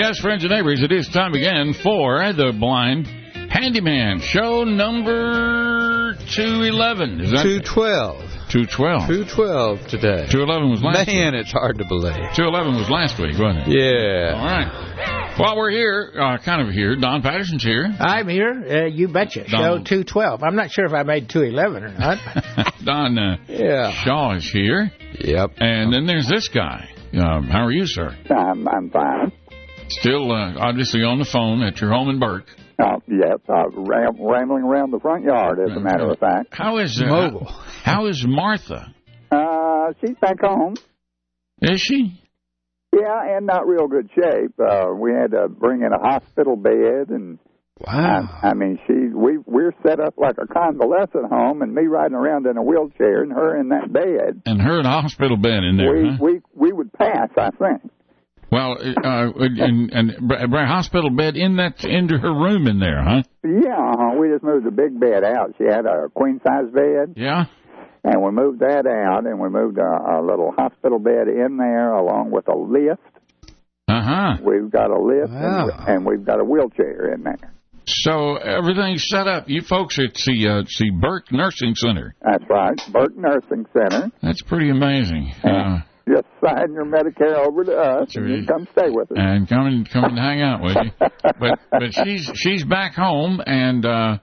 Yes, friends and neighbors, it is time again for the Blind Handyman, show number 211. Is that 212. 212. 212 today. 211 was last week. Man, it's hard to believe. 211 was last week, wasn't it? Yeah. All right. While we're here, kind of here, Don Patterson's here. I'm here. You betcha. Show 212. I'm not sure if I made 211 or not. Don Shaw is here. Yep. And then there's this guy. How are you, sir? I'm fine. Still, obviously, on the phone at your home in Burke. Yes, rambling around the front yard, as a matter of fact. How is mobile? How is Martha? She's back home. Is she? Yeah, in not real good shape. We had to bring in a hospital bed, and wow. I mean, we're set up like a convalescent home, and me riding around in a wheelchair, and her in that bed. And her in a hospital bed in there. We would pass, I think. Well, and hospital bed into her room in there, huh? Yeah, we just moved the big bed out. She had a queen-size bed. Yeah. And we moved that out, and we moved a little hospital bed in there along with a lift. Uh-huh. We've got a lift, wow. and we've got a wheelchair in there. So everything's set up. You folks at the Burke Nursing Center. That's right, Burke Nursing Center. That's pretty amazing. Just sign your Medicare over to us, and you come stay with us. And come and hang out with you. But she's back home, and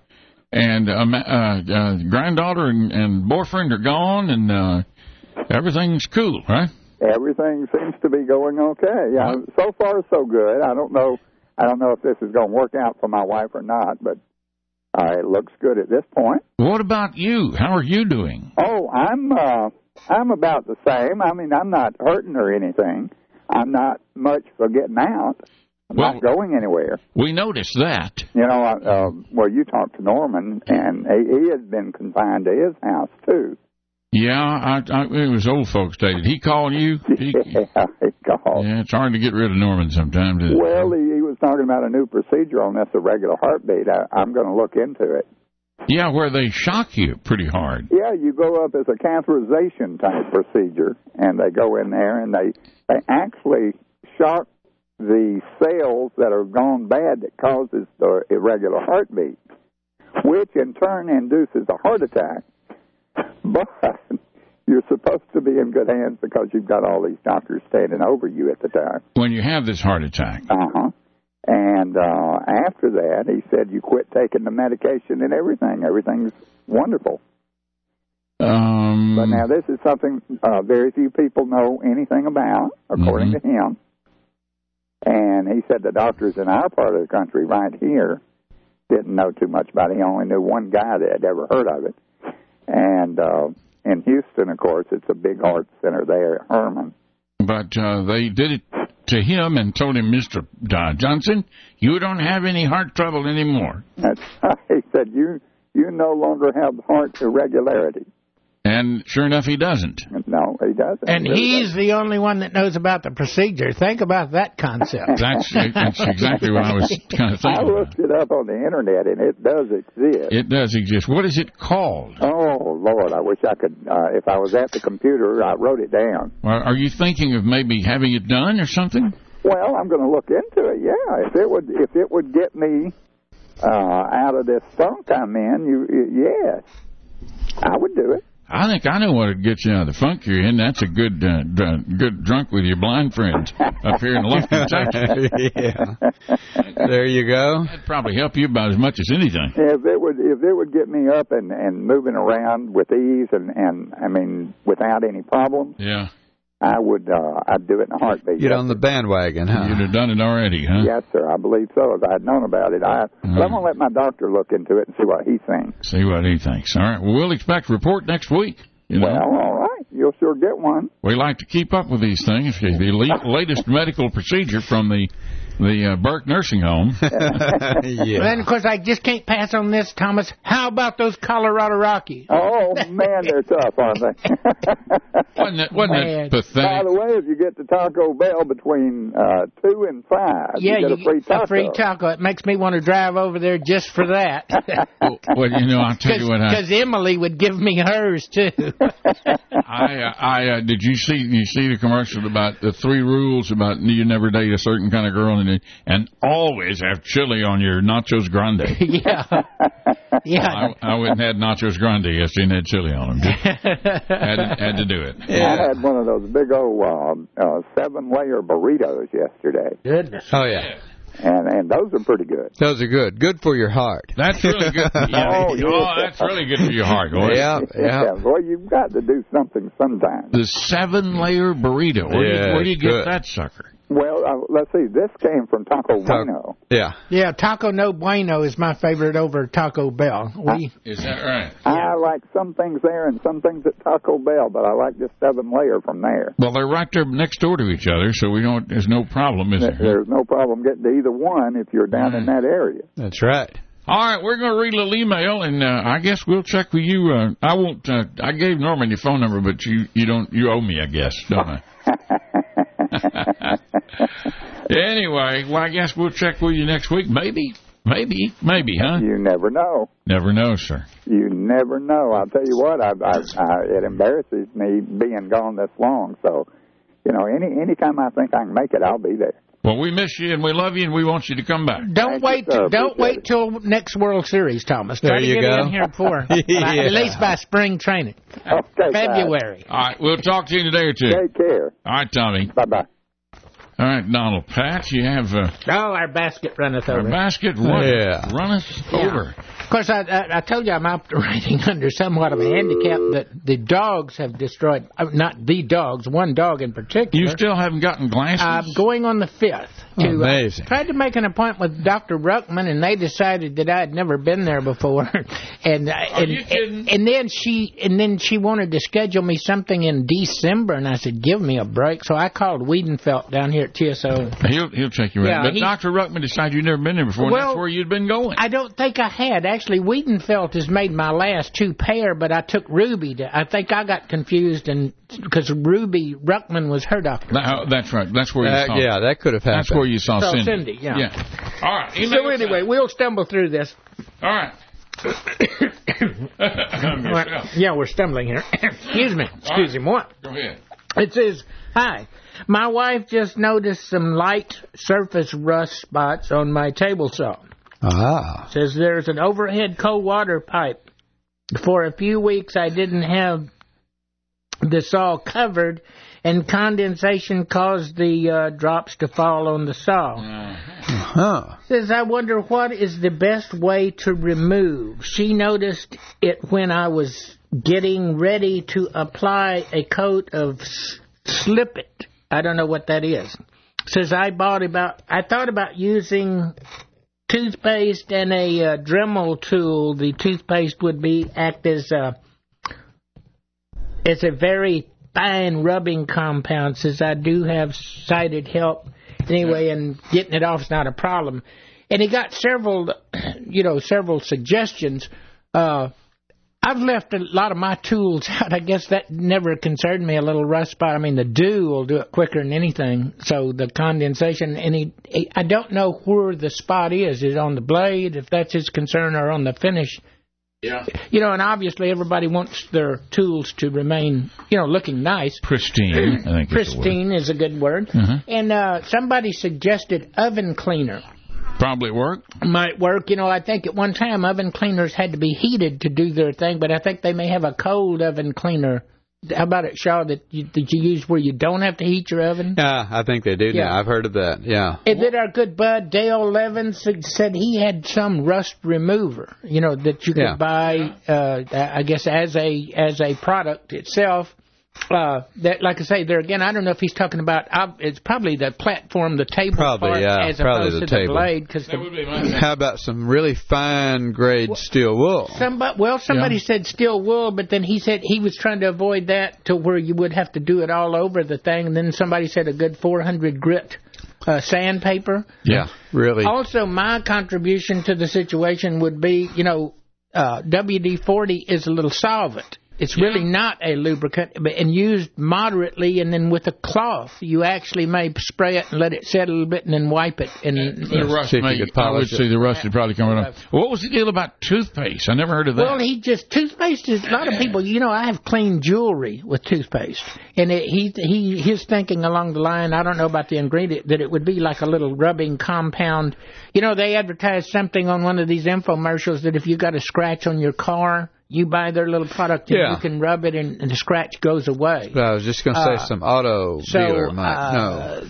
granddaughter and boyfriend are gone, and everything's cool, right? Everything seems to be going okay. Yeah, so far so good. I don't know if this is going to work out for my wife or not, but it looks good at this point. What about you? How are you doing? Oh, I'm about the same. I mean, I'm not hurting or anything. I'm not much for getting out. I'm not going anywhere. We noticed that. You know, you talked to Norman, and he has been confined to his house, too. Yeah, it was old folks' day. Did he call you? Yeah, he called. Yeah, it's hard to get rid of Norman sometimes. Well, he was talking about a new procedure on this irregular heartbeat. I'm going to look into it. Yeah, where they shock you pretty hard. Yeah, you go up as a catheterization type procedure, and they go in there, and they actually shock the cells that are gone bad that causes the irregular heartbeat, which in turn induces a heart attack. But you're supposed to be in good hands because you've got all these doctors standing over you at the time. When you have this heart attack. Uh-huh. And after that, he said you quit taking the medication and everything. Everything's wonderful. But now this is something very few people know anything about, according to him. And he said the doctors in our part of the country right here didn't know too much about it. He only knew one guy that had ever heard of it. And in Houston, of course, it's a big heart center there at Herman. But they did it to him and told him, Mr. Johnson, you don't have any heart trouble anymore. That's right. He said, you no longer have heart irregularity. And sure enough, he doesn't. No, he doesn't. And he's the only one that knows about the procedure. Think about that concept. That's exactly what I was kind of thinking. I looked it up on the Internet, and it does exist. It does exist. What is it called? Oh, Lord, I wish I could. If I was at the computer, I wrote it down. Well, are you thinking of maybe having it done or something? Well, I'm going to look into it, yeah. If it would get me out of this funk I'm in, yes, I would do it. I think I know what would get you out of the funk you're in. That's a good drunk with your blind friends up here in Lufkin, Texas. Yeah. There you go. That'd probably help you about as much as anything. If it would get me up and moving around with ease and I mean without any problems. Yeah. I'd do it in a heartbeat. Get on the bandwagon, huh? You'd have done it already, huh? Yes, sir. I believe so. If I had known about it, I'm going to let my doctor look into it and see what he thinks. See what he thinks. All right. Well, we'll expect a report next week. Well, all right. You'll sure get one. We like to keep up with these things. The latest medical procedure from the Burke Nursing Home. Yeah. And, of course, I just can't pass on this, Thomas. How about those Colorado Rockies? Oh, man, they're tough, aren't they? Wasn't it pathetic? By the way, if you get to Taco Bell between 2 and 5, you get a free taco. A free taco. It makes me want to drive over there just for that. Well, you know, I'll tell you what. Because Emily would give me hers, too. Did you see the commercial about the 3 rules about you never date a certain kind of girl and and always have chili on your nachos grande. Yeah. I went and had nachos grande yesterday and had chili on them. had to do it. I had one of those big old 7-layer burritos yesterday. Goodness. Oh, yeah. And those are pretty good. Those are good. Good for your heart. That's really good. That's really good for your heart. Boy. Yeah. Boy, you've got to do something sometime. The 7-layer burrito. Where do you get that sucker? Well, let's see. This came from Taco Bueno. Yeah. Yeah, Taco No Bueno is my favorite over Taco Bell. Is that right? I like some things there and some things at Taco Bell, but I like this 7-layer from there. Well, they're right there next door to each other, so there's no problem, is there? There's no problem getting to either one if you're down in that area. That's right. All right, we're going to read a little email, and I guess we'll check with you. I won't. I gave Norman your phone number, but you don't. You owe me, I guess, don't I? Anyway, well, I guess we'll check with you next week. Maybe, huh? You never know. Never know, sir. You never know. I'll tell you what, it embarrasses me being gone this long. So, any time I think I can make it, I'll be there. Well, we miss you, and we love you, and we want you to come back. Don't wait till next World Series, Thomas. Try to get in here before, at least by spring training. Okay, February. All right, we'll talk to you in a day or two. Take care. All right, Tommy. Bye-bye. All right, Donald. Pat, you have... our basket runneth over. Our basket runneth over. Of course, I told you I'm operating under somewhat of a handicap that the dogs have destroyed. Not the dogs, one dog in particular. You still haven't gotten glasses? I'm going on the 5th. Amazing. Tried to make an appointment with Dr. Ruckman, and they decided that I had never been there before. And then she wanted to schedule me something in December, and I said, give me a break. So I called Wiedenfeld down here at TSO. He'll check you out. But Dr. Ruckman decided you'd never been there before, and that's where you'd been going. I don't think I had. Actually, Wiedenfeld has made my last 2 pair, but I took Ruby. I think I got confused, because Ruby Ruckman was her doctor. That's right. That's where you saw Yeah, that could have happened. That's where you saw Cindy. Yeah. All right. So anyway, we'll stumble through this. All right. We're stumbling here. Excuse me. Excuse me. What? Go ahead. It says, hi. My wife just noticed some light surface rust spots on my table saw. It says there's an overhead cold water pipe. For a few weeks, I didn't have the saw covered, and condensation caused the drops to fall on the saw. Says, I wonder what is the best way to remove. She noticed it when I was getting ready to apply a coat of Slip It. I don't know what that is. Says, I thought about using toothpaste and a Dremel tool. The toothpaste would act as it's a very fine rubbing compound. Says I do have sighted help anyway, and getting it off is not a problem. And he got several suggestions. I've left a lot of my tools out. I guess that never concerned me. A little rust spot. I mean, the dew will do it quicker than anything. So the condensation, I don't know where the spot is. Is it on the blade, if that's his concern, or on the finish? Yeah. And obviously everybody wants their tools to remain, looking nice. Pristine, I think. Pristine is a good word. Mm-hmm. And somebody suggested oven cleaner. Probably work. Might work. I think at one time oven cleaners had to be heated to do their thing, but I think they may have a cold oven cleaner. How about it, Shaw, that you use where you don't have to heat your oven? Yeah, I think they do now. I've heard of that, yeah. And then our good bud, Dale Levins, said he had some rust remover, that you could buy, I guess, as a product itself. That, like I say, there again, I don't know if he's talking about. It's probably the platform, the table part, as opposed to the blade. How about some really fine grade steel wool? Somebody said steel wool, but then he said he was trying to avoid that to where you would have to do it all over the thing. And then somebody said a good 400 grit sandpaper. Yeah, really. Also, my contribution to the situation would be, WD-40 is a little solvent. It's really not a lubricant, and used moderately, and then with a cloth. You actually may spray it and let it set a little bit and then wipe it. And the rust I would say the rust would probably come around. What was the deal about toothpaste? I never heard of that. Well, toothpaste is, a lot of people, I have clean jewelry with toothpaste. And his thinking along the line, I don't know about the ingredient, that it would be like a little rubbing compound. They advertise something on one of these infomercials that if you got a scratch on your car, you buy their little product and you can rub it and the scratch goes away. I was just going to say some auto dealer might know.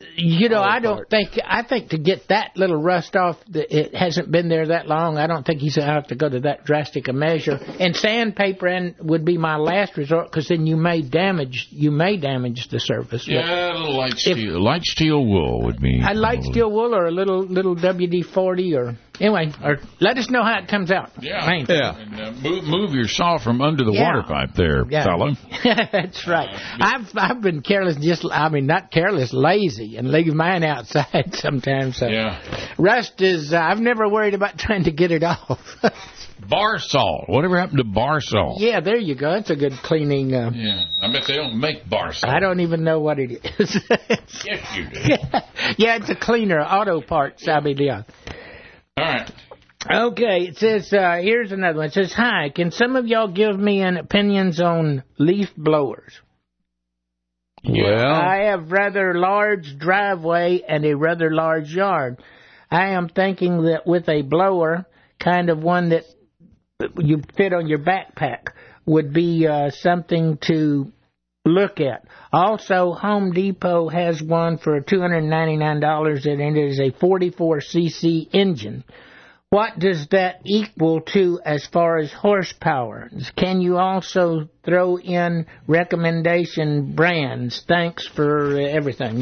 I think to get that little rust off, it hasn't been there that long. I don't think he's going to have to go to that drastic a measure. And sandpaper would be my last resort, because then you may damage the surface. Yeah, a little light steel wool would be. A light steel wool or a little WD-40 or. Anyway, or let us know how it comes out. Yeah. And move your saw from under the water pipe there, fella. That's right. I've been careless, not careless, lazy, and leave mine outside sometimes. So. Yeah. Rust is, I've never worried about trying to get it off. Bar salt. Whatever happened to bar salt? Yeah, there you go. That's a good cleaning. Yeah, I bet they don't make bar salt. I don't even know what it is. Yes, you do. Yeah, it's a cleaner, auto parts. All right. Okay, it says, here's another one. It says, hi, can some of y'all give me an opinions on leaf blowers? Well, I have rather large driveway and a rather large yard. I am thinking that with a blower, kind of one that you fit on your backpack, would be something to look at. Also, Home Depot has one for $299, and it is a 44cc engine. What does that equal to as far as horsepower? Can you also throw in recommendation brands? Thanks for everything,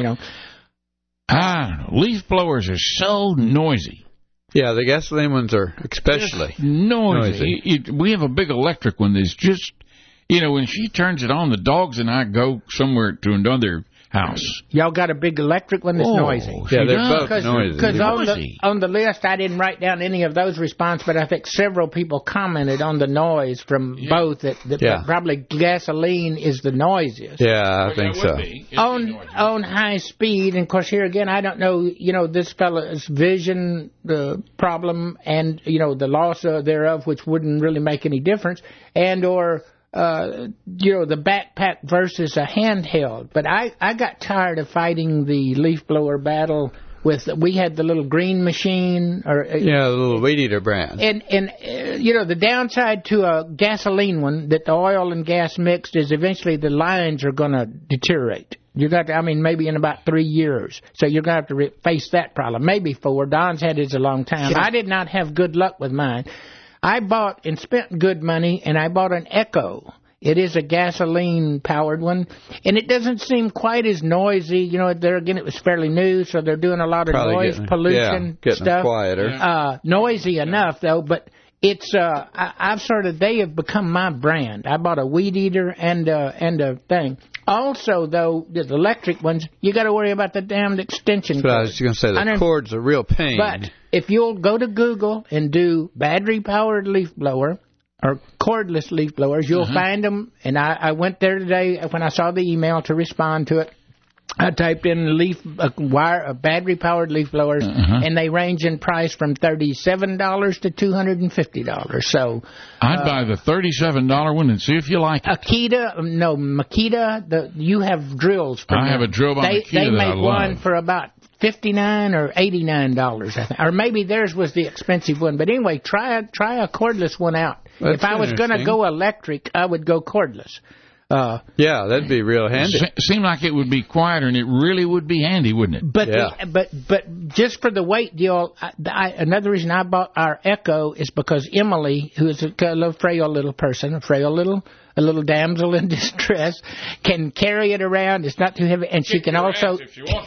Leaf blowers are so noisy. Yeah, the gasoline ones are especially noisy. We have a big electric one that's just... when she turns it on, the dogs and I go somewhere to another house. Y'all got a big electric one that's noisy. Yeah, they're both noisy. Because on the list, I didn't write down any of those responses, but I think several people commented on the noise from both. That probably gasoline is the noisiest. Yeah, I think so. On high speed, and of course here again, I don't know, this fellow's vision problem and, the loss thereof, which wouldn't really make any difference, and or... the backpack versus a handheld. But I got tired of fighting the leaf blower battle we had the little green machine. The little weed eater brand. And the downside to a gasoline one, that the oil and gas mixed, is eventually the lines are going to deteriorate. You got to, maybe in about 3 years. So you're going to have to face that problem. Maybe 4. Don's had his a long time. I did not have good luck with mine. I bought and spent good money, and I bought an Echo. It is a gasoline-powered one, and it doesn't seem quite as noisy. There again, it was fairly new, so they're doing a lot of pollution getting stuff. Quieter. Noisy enough, though, but it's they have become my brand. I bought a weed eater and a thing. Also, though, the electric ones, you got to worry about the damned extension cord. I was going to say, the cord's a real pain. But if you'll go to Google and do battery-powered leaf blower or cordless leaf blowers, you'll find them. And I went there today when I saw the email to respond to it. I typed in battery-powered leaf blowers, and they range in price from $37 to $250. So I'd buy the $37 one and see if you like it. Makita. You have drills. I have a drill by Makita They make that I love. one for about $59 or $89, I think. Or maybe theirs was the expensive one. But anyway, try a cordless one out. If I was going to go electric, I would go cordless. That'd be real handy. Seemed like it would be quieter, and it really would be handy, wouldn't it? But just for the weight deal, another reason I bought our Echo is because Emily, who is a frail little person, a little damsel in distress, can carry it around. It's not too heavy, and she can also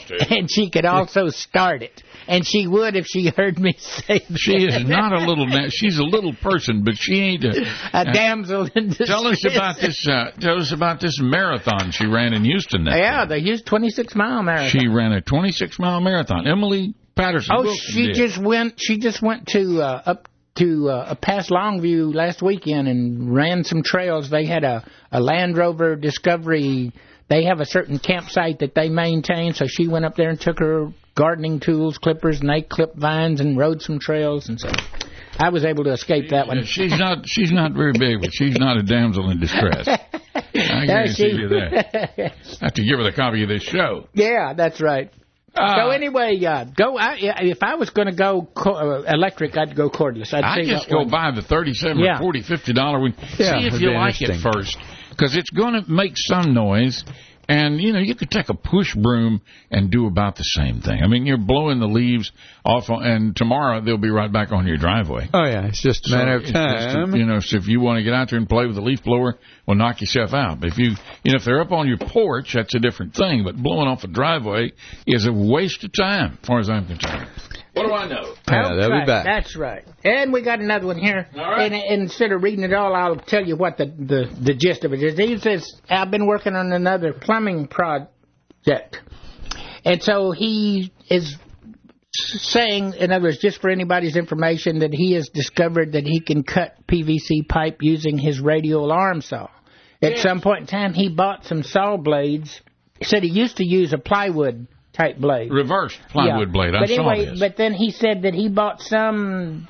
start it. And she would if she heard me say that. She is not a little... She's a little person, but she ain't a damsel in distress. Tell us about this marathon she ran in Houston. The Houston 26-mile marathon. She ran a 26-mile marathon. Emily Patterson. She just went to up past Longview last weekend and ran some trails. They had a Land Rover Discovery. They have a certain campsite that they maintain, so she went up there and took her gardening tools, clippers, and they clipped vines and rode some trails, and so I was able to escape that one. She's not very big, but she's not a damsel in distress. I guarantee you that. I have to give her the copy of this show. Yeah, that's right. So anyway, if I was going to go electric, I'd go cordless. I'd just go buy the $37 or $40, $50 one. See if you like it first, because it's going to make some noise. And, you could take a push broom and do about the same thing. I mean, you're blowing the leaves off, and tomorrow they'll be right back on your driveway. Oh, yeah, it's just a matter of time. So if you want to get out there and play with the leaf blower, well, knock yourself out. But if they're up on your porch, that's a different thing. But blowing off a driveway is a waste of time, as far as I'm concerned. What do I know? Yeah, they'll be back. That's right. And we got another one here. All right. And instead of reading it all, I'll tell you what the gist of it is. He says, I've been working on another plumbing project. And so he is saying, in other words, just for anybody's information, that he has discovered that he can cut PVC pipe using his radial arm saw. At some point in time, he bought some saw blades. He said he used to use a plywood type blade. Reverse plywood blade. I saw this. But then he said that he bought some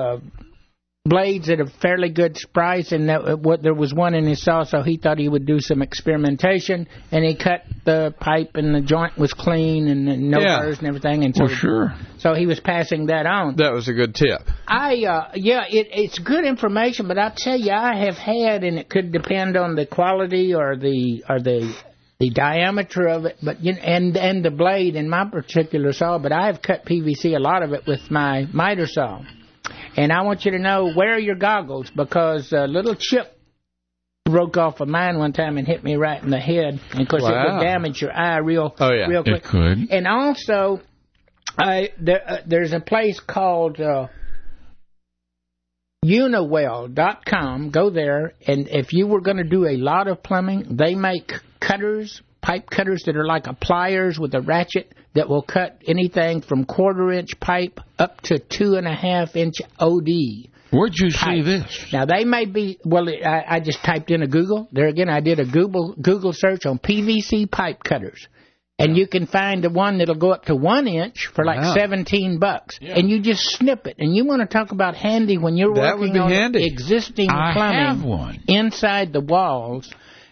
blades at a fairly good price, and there was one in his saw, so he thought he would do some experimentation, and he cut the pipe, and the joint was clean, and no burrs and everything. And so, sure. So he was passing that on. That was a good tip. It's good information, but I'll tell you, I have had, and it could depend on the quality or the diameter of it, but and the blade in my particular saw. But I have cut PVC, a lot of it, with my miter saw. And I want you to know, wear your goggles, because a little chip broke off of mine one time and hit me right in the head. And of course, it would damage your eye real quick. It could. And also, there's a place called Uniwell.com. Go there, and if you were going to do a lot of plumbing, they make cutters, pipe cutters that are like a pliers with a ratchet that will cut anything from 1/4-inch pipe up to 2.5-inch OD. Where'd you see this? Now, they may be, I just typed in a Google. There again, I did a Google search on PVC pipe cutters. And you can find the one that'll go up to 1 inch for like $17. Yeah. And you just snip it. And you want to talk about handy when you're working on existing plumbing inside the walls.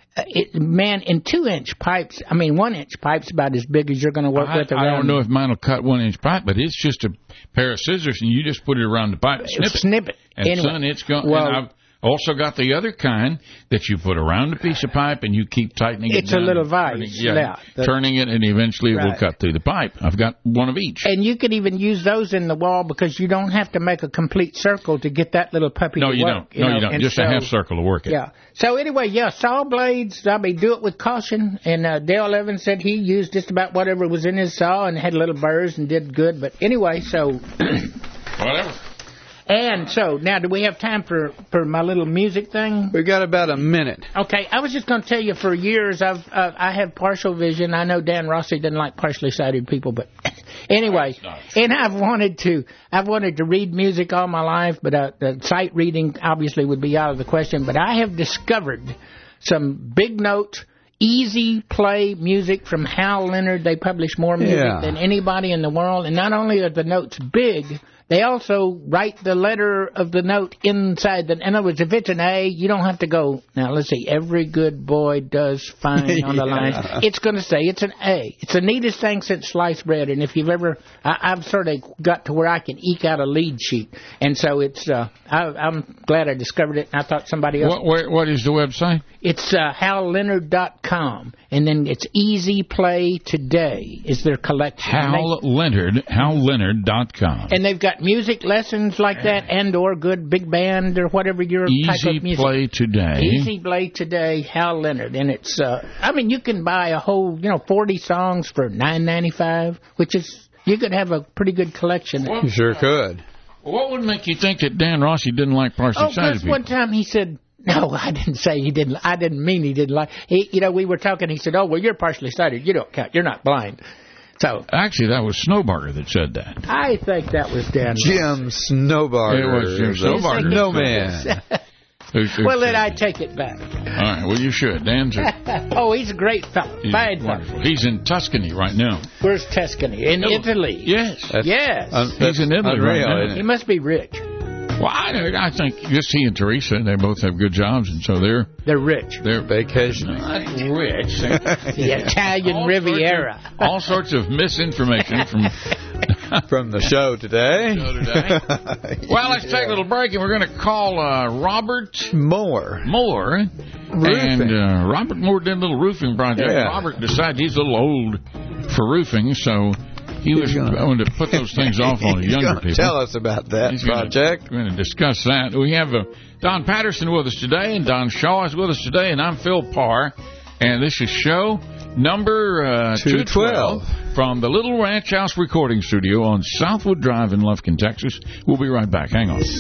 In 2-inch pipes, 1-inch pipes about as big as you're going to work with around. I don't know if mine will cut 1-inch pipe, but it's just a pair of scissors, and you just put it around the pipe, snip it. And anyway, son, it's going. Well, and I've also got the other kind that you put around a piece of pipe, and you keep tightening it down. It's a little vise. Turning it, and eventually it will cut through the pipe. I've got one of each. And you can even use those in the wall, because you don't have to make a complete circle to get that little puppy to work. You don't. Just a half circle to work it. Yeah. So anyway, saw blades, do it with caution. And Dale Evans said he used just about whatever was in his saw and had little burrs and did good. But anyway, so... Whatever. And so, now, do we have time for my little music thing? We got about a minute. Okay, I was just going to tell you, for years, I have partial vision. I know Dan Rossi doesn't like partially sighted people, but anyway, and I've wanted to read music all my life, but sight reading obviously would be out of the question. But I have discovered some big note, easy play music from Hal Leonard. They publish more music than anybody in the world, and not only are the notes big, they also write the letter of the note inside. In other words, if it's an A, you don't have to go, now let's see, every good boy does fine on the line. It's going to say it's an A. It's the neatest thing since sliced bread. And if you've ever, I've sort of got to where I can eke out a lead sheet. And so it's, I'm glad I discovered it, and I thought somebody else. What is the website? It's HalLeonard.com. And then it's Easy Play Today is their collection. HalLeonard.com. And they've got music lessons like that, and or good big band or whatever your type of music. Play Today. Easy Play Today, Hal Leonard. And it's, you can buy a whole, 40 songs for $9.95, which is, you could have a pretty good collection. You sure could. What would make you think that Dan Rossi didn't like partially sighted people? One time he said, no, I didn't say he didn't. I didn't mean he didn't like. We were talking. He said, "Oh, well, you're partially sighted. You don't count. You're not blind." So actually, that was Snowbarger that said that. I think that was Dan Jim Snowbarger. It was Jim Snowbarger. No man. Well, then I take it back. All right, well, you should. Dan's he's a great fellow. Fine fellow. He's in Tuscany right now. Where's Tuscany? In Italy. Yes. He's in Italy right now. He must be rich. Well, I think just he and Teresa, they both have good jobs, and so they're rich. They're vacationing. Not rich. The Italian Riviera. All sorts of misinformation from the show today. Well, let's take a little break, and we're going to call Robert Moore. And Robert Moore did a little roofing project. Yeah. Robert decided he's a little old for roofing, so he was going to put those things off on the younger people. Tell us about that project. We're going to discuss that. We have Don Patterson with us today, and Don Shaw is with us today, and I'm Phil Parr. And this is show number 212 from the Little Ranch House Recording Studio on Southwood Drive in Lufkin, Texas. We'll be right back. Hang on.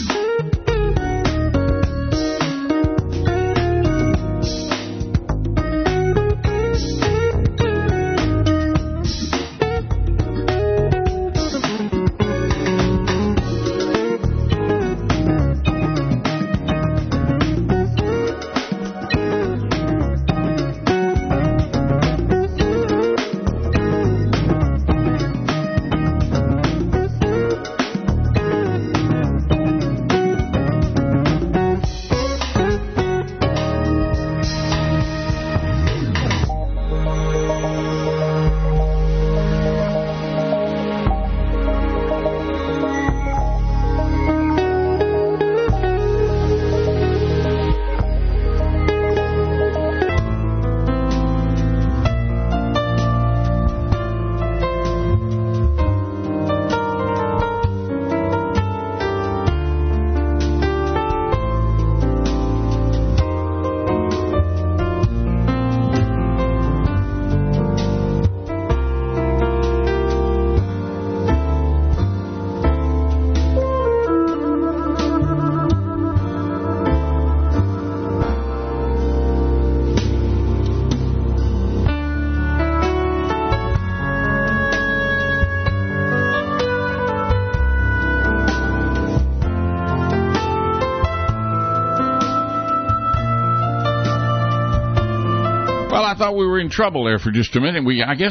I thought we were in trouble there for just a minute.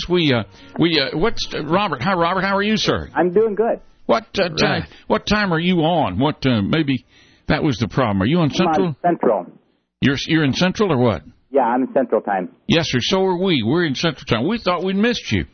What's Robert? Hi, Robert. How are you, sir? I'm doing good. What time are you on? Maybe that was the problem. Are you on Central? I'm on Central. You're in Central or what? Yeah, I'm in Central Time. Yes, sir. So are we. We're in Central Time. We thought we'd missed you.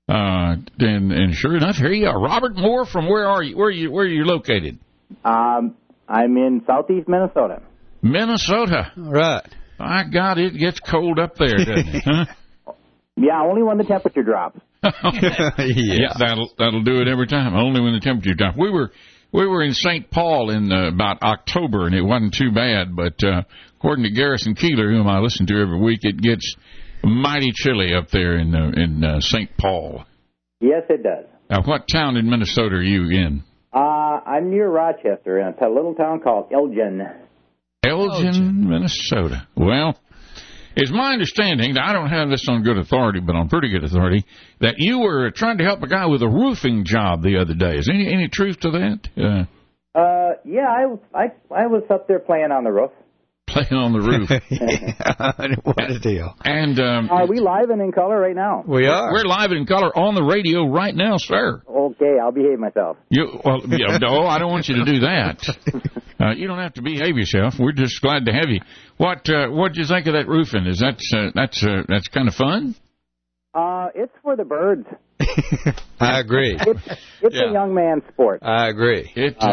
And sure enough, here you are. Robert Moore, from where are you? Where are you located? I'm in southeast Minnesota. Minnesota. Right. My God, it gets cold up there, doesn't it? Huh? Yeah, only when the temperature drops. Yeah, that'll do it every time. Only when the temperature drops. We were in St. Paul in about October, and it wasn't too bad. But according to Garrison Keeler, whom I listen to every week, it gets mighty chilly up there in St. Paul. Yes, it does. Now, what town in Minnesota are you in? I'm near Rochester in a little town called Elgin. Elgin, Minnesota. Well, it's my understanding, that I don't have this on good authority, but on pretty good authority, that you were trying to help a guy with a roofing job the other day. Is any truth to that? Yeah, I was up there playing on the roof. Playing on the roof. What a deal. And are we live and in color right now? We are. We're live and in color on the radio right now, sir. Okay, I'll behave myself. No, I don't want you to do that. You don't have to behave yourself. We're just glad to have you. What did you think of that roofing? Is that's kind of fun? It's for the birds. I agree. It's a young man's sport. I agree.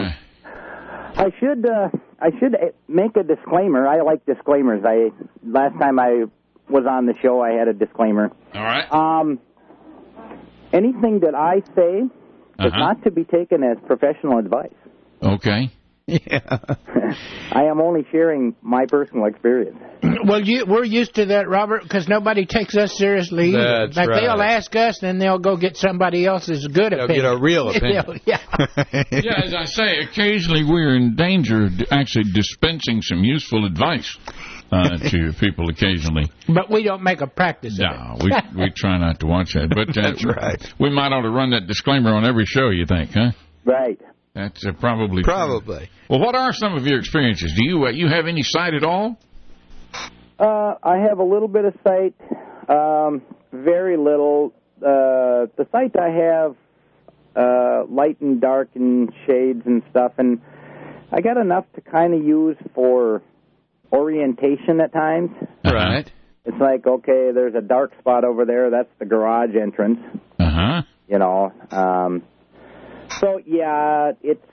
I should make a disclaimer. I like disclaimers. Last time I was on the show, I had a disclaimer. All right. Anything that I say is not to be taken as professional advice. Okay. Yeah. I am only sharing my personal experience. Well, we're used to that, Robert, because nobody takes us seriously. That's right. They'll ask us, and they'll go get somebody else's good opinion. They'll get a real opinion. Yeah, as I say, occasionally we're in danger of actually dispensing some useful advice. to people occasionally. But we don't make a practice of it. No, we try not to watch that. But that's right. We might ought to run that disclaimer on every show, you think, huh? Right. That's probably true. Well, what are some of your experiences? Do you have any sight at all? I have a little bit of sight, very little. The sight I have, light and dark and shades and stuff, and I got enough to kind of use for orientation at times. Right. It's like, okay, there's a dark spot over there. That's the garage entrance. Uh-huh. You know. So, yeah, it's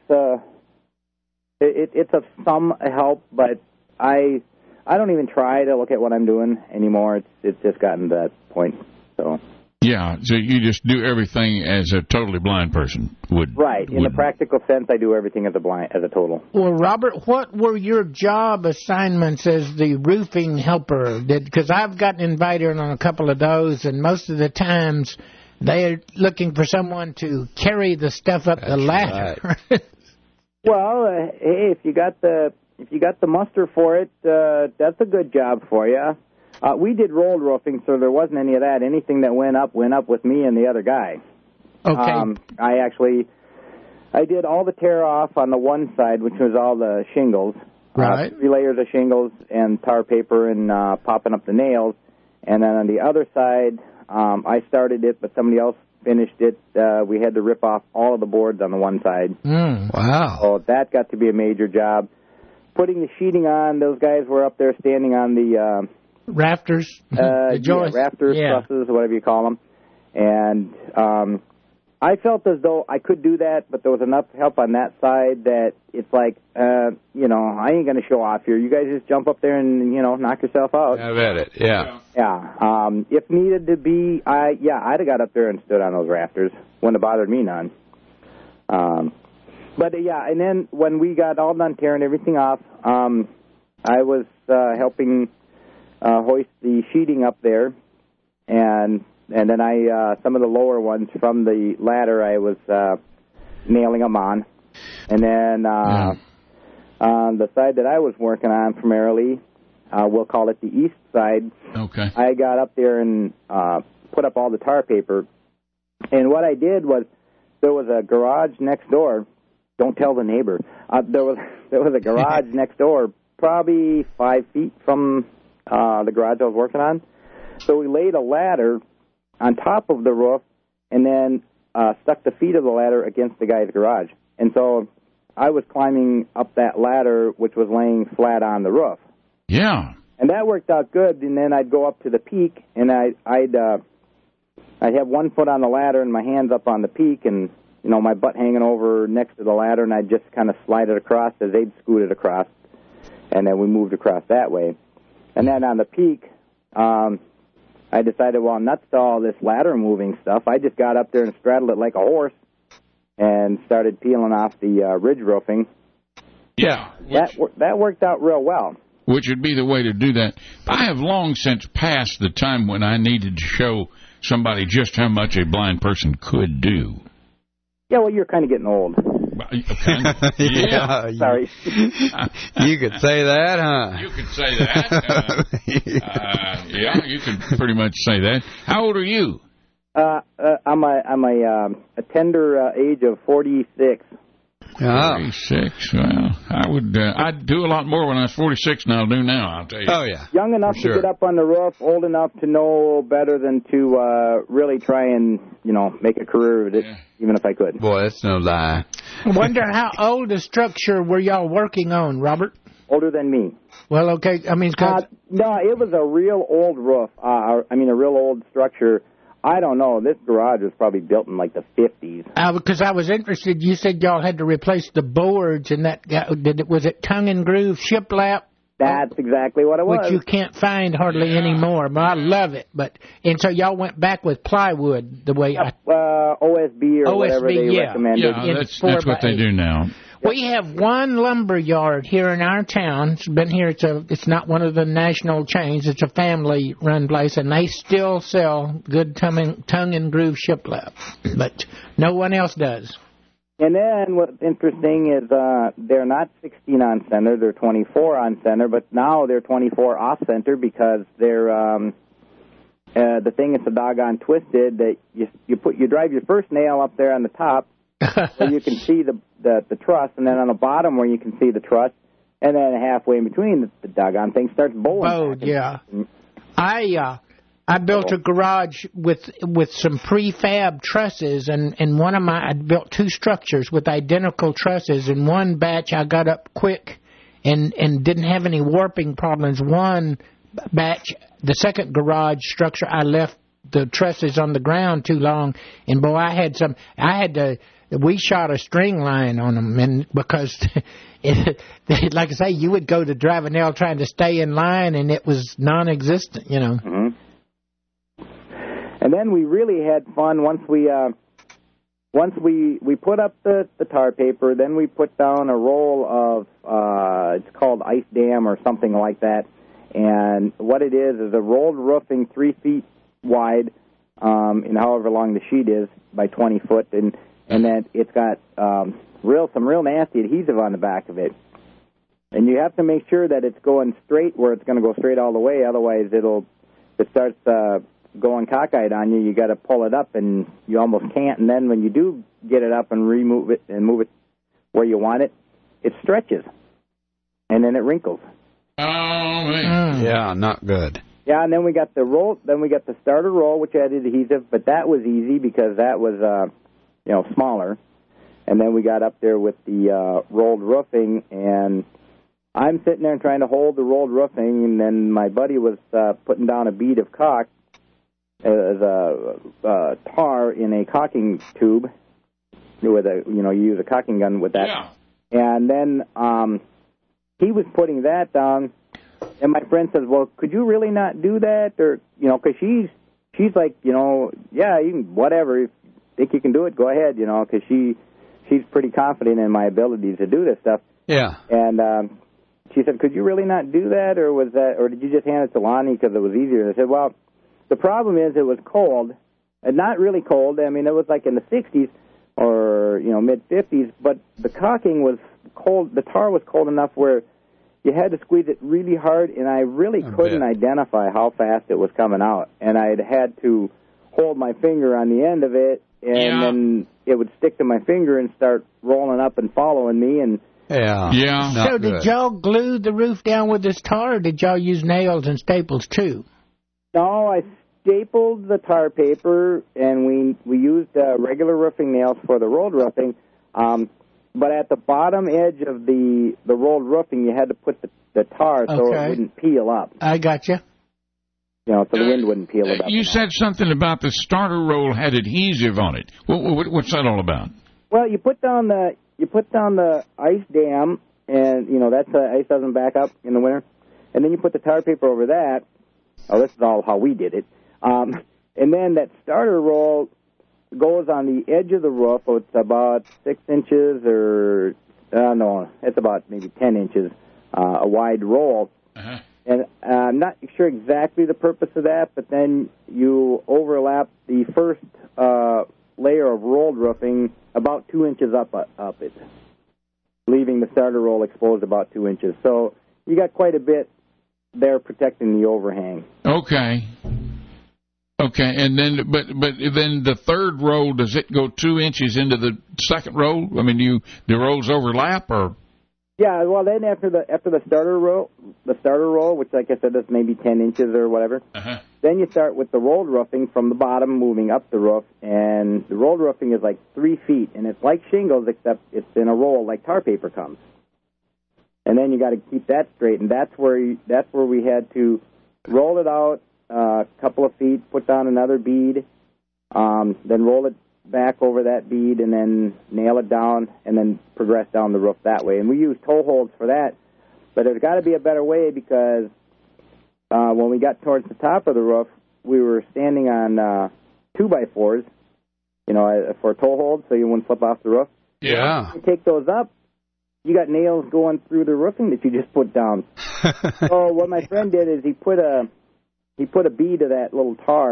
of some help, but I don't even try to look at what I'm doing anymore. It's just gotten to that point. So. Yeah, so you just do everything as a totally blind person would. Right. In the practical sense, I do everything as a total. Well, Robert, what were your job assignments as the roofing helper? Because I've gotten invited on a couple of those, and most of the times they're looking for someone to carry the stuff up the ladder. Right. Well, hey, if you got the muster for it, that's a good job for you. We did rolled roofing, so there wasn't any of that. Anything that went up with me and the other guy. Okay. I did all the tear off on the one side, which was all the shingles. Right. 3 layers of shingles and tar paper and popping up the nails. And then on the other side, I started it, but somebody else finished it. We had to rip off all of the boards on the one side. Wow. So that got to be a major job. Putting the sheeting on, those guys were up there standing on the... rafters, the joists. Rafters, trusses, whatever you call them. And I felt as though I could do that, but there was enough help on that side that it's like, I ain't going to show off here. You guys just jump up there and, knock yourself out. Have at it, yeah. Yeah. If needed to be, I'd have got up there and stood on those rafters. Wouldn't have bothered me none. But, and then when we got all done tearing everything off, I was helping... hoist the sheeting up there, and then I some of the lower ones from the ladder I was nailing them on, and then on the side that I was working on primarily, we'll call it the east side. Okay. I got up there and put up all the tar paper, and what I did was there was a garage next door. Don't tell the neighbor. There was a garage next door, probably 5 feet from the garage I was working on. So we laid a ladder on top of the roof and then stuck the feet of the ladder against the guy's garage. And so I was climbing up that ladder, which was laying flat on the roof. Yeah. And that worked out good. And then I'd go up to the peak, and I'd have 1 foot on the ladder and my hands up on the peak, and my butt hanging over next to the ladder, and I'd just kind of slide it across as they'd scoot it across, and then we moved across that way. And then on the peak, I decided, well, I'm nuts to all this ladder moving stuff. I just got up there and straddled it like a horse and started peeling off the ridge roofing. Yeah. That worked out real well. Which would be the way to do that. I have long since passed the time when I needed to show somebody just how much a blind person could do. Yeah, well, you're kind of getting old. Yeah. Sorry. You could say that, huh? You could say that. Yeah, you could pretty much say that. How old are you? I'm a tender age of 46. 46. Well, I'd do a lot more when I was 46 than I'll do now, I'll tell you. Oh, yeah. Young enough to get up on the roof, old enough to know better than to really try and, make a career of it, even if I could. Boy, that's no lie. I wonder how old a structure were y'all working on, Robert? Older than me. Well, okay. I mean, no, it was a real old roof. A real old structure. I don't know. This garage was probably built in like the 50s. Because I was interested. You said y'all had to replace the boards, and was it tongue and groove shiplap? That's exactly what it was. Which you can't find hardly anymore, but I love it. And so y'all went back with plywood the way OSB or whatever they recommended. Yeah, that's what they do now. We have one lumber yard here in our town. It's been here. It's not one of the national chains. It's a family-run place, and they still sell good tongue and groove shiplap, but no one else does. And then what's interesting is they're not 16 on center, they're 24 on center, but now they're 24 off center because they're the thing is so doggone twisted that you drive your first nail up there on the top where you can see the truss, and then on the bottom where you can see the truss, and then halfway in between the doggone thing starts bowing. Oh, yeah. I built a garage with some prefab trusses, and I built 2 structures with identical trusses. In one batch, I got up quick and didn't have any warping problems. One batch, the second garage structure, I left the trusses on the ground too long, and boy, we shot a string line on them, and because like I say, you would go to drive a nail trying to stay in line, and it was non-existent, Mm-hmm. And then we really had fun once we put up the tar paper. Then we put down a roll of it's called ice dam or something like that. And what it is a rolled roofing 3 feet wide, and however long the sheet is by 20 foot, and then it's got some real nasty adhesive on the back of it. And you have to make sure that it's going straight where it's going to go straight all the way. Otherwise, if it starts going cockeyed on you, you got to pull it up, and you almost can't. And then when you do get it up and remove it and move it where you want it, it stretches, and then it wrinkles. Oh man! Yeah, not good. Yeah, and then we got the roll. Then we got the starter roll, which had adhesive, but that was easy because that was smaller. And then we got up there with the rolled roofing, and I'm sitting there trying to hold the rolled roofing, and then my buddy was putting down a bead of caulk as a tar in a caulking tube with you use a caulking gun with that. Yeah. And then he was putting that down, and my friend says, "Well, could you really not do that?" Or because she's like, yeah, you can, whatever. If you think you can do it, go ahead, because she's pretty confident in my abilities to do this stuff. Yeah. And she said, "Could you really not do that, or did you just hand it to Lonnie because it was easier?" And I said, "Well, the problem is it was cold, and not really cold. I mean, it was like in the 60s or mid-50s, but the caulking was cold. The tar was cold enough where you had to squeeze it really hard, and I really couldn't identify how fast it was coming out. And I had to hold my finger on the end of it, and then it would stick to my finger and start rolling up and following me. And yeah. So did y'all glue the roof down with this tar, or did y'all use nails and staples too? No, I stapled the tar paper, and we used regular roofing nails for the rolled roofing. But at the bottom edge of the rolled roofing, you had to put the tar so it wouldn't peel up. I gotcha. So the wind wouldn't peel it up. You said something about the starter roll had adhesive on it. What's that all about? Well, you put down the ice dam, and that's ice doesn't back up in the winter, and then you put the tar paper over that. Oh, this is all how we did it. And then that starter roll goes on the edge of the roof. So it's about 6 inches, or no, it's about maybe 10 inches, a wide roll. Uh-huh. And I'm not sure exactly the purpose of that, but then you overlap the first layer of rolled roofing about 2 inches up it, leaving the starter roll exposed about 2 inches. So you got quite a bit there protecting the overhang. Okay, and then but then the third roll, does it go 2 inches into the second roll? I mean, the rolls overlap, or? Yeah, well, then after the starter roll, which like I said is maybe 10 inches or whatever, then you start with the rolled roofing from the bottom moving up the roof, and the rolled roofing is like 3 feet, and it's like shingles except it's in a roll like tar paper comes. And then you got to keep that straight, and that's where we had to roll it out a couple of feet, put down another bead, then roll it back over that bead, and then nail it down, and then progress down the roof that way. And we use toe holds for that, but there's got to be a better way because when we got towards the top of the roof, we were standing on 2x4s, for toe holds, so you wouldn't flip off the roof. Yeah. You take those up, you got nails going through the roofing that you just put down. So what my friend did is he put a bead of that little tar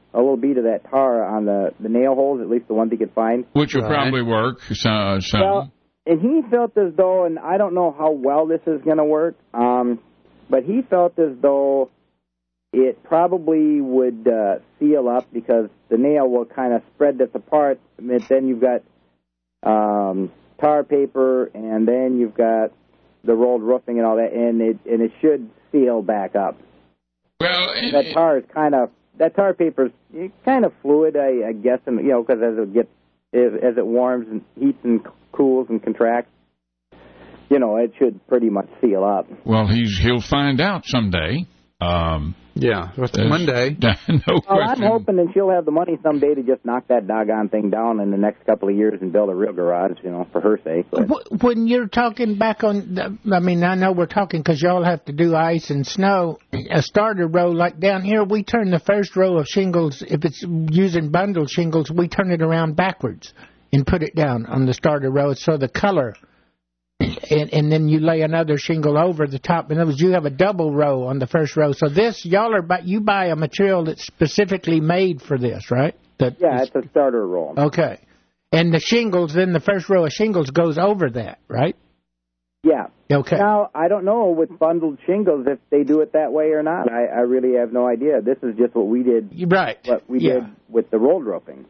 a little bead of that tar on the nail holes, at least the ones he could find. Which will probably work. Well, and he felt as though, and I don't know how well this is going to work, but he felt as though it probably would seal up because the nail will kind of spread this apart. And then you've got tar paper, and then you've got the rolled roofing and all that, and it should seal back up. Well, that tar paper's kind of fluid, I guess, and because as it warms and heats and cools and contracts, it should pretty much seal up. Well, he'll find out someday. Monday. No question. I'm hoping that she'll have the money someday to just knock that doggone thing down in the next couple of years and build a real garage, for her sake. But. When you're talking back on, I know we're talking because y'all have to do ice and snow. A starter row, like down here, we turn the first row of shingles, if it's using bundled shingles, we turn it around backwards and put it down on the starter row so the color. And then you lay another shingle over the top. In other words, you have a double row on the first row. So this, you buy a material that's specifically made for this, right? It's a starter roll. Okay. And the shingles, then the first row of shingles goes over that, right? Yeah. Okay. Now, I don't know with bundled shingles if they do it that way or not. I really have no idea. This is just what we did. Right. What we did with the rolled roofing.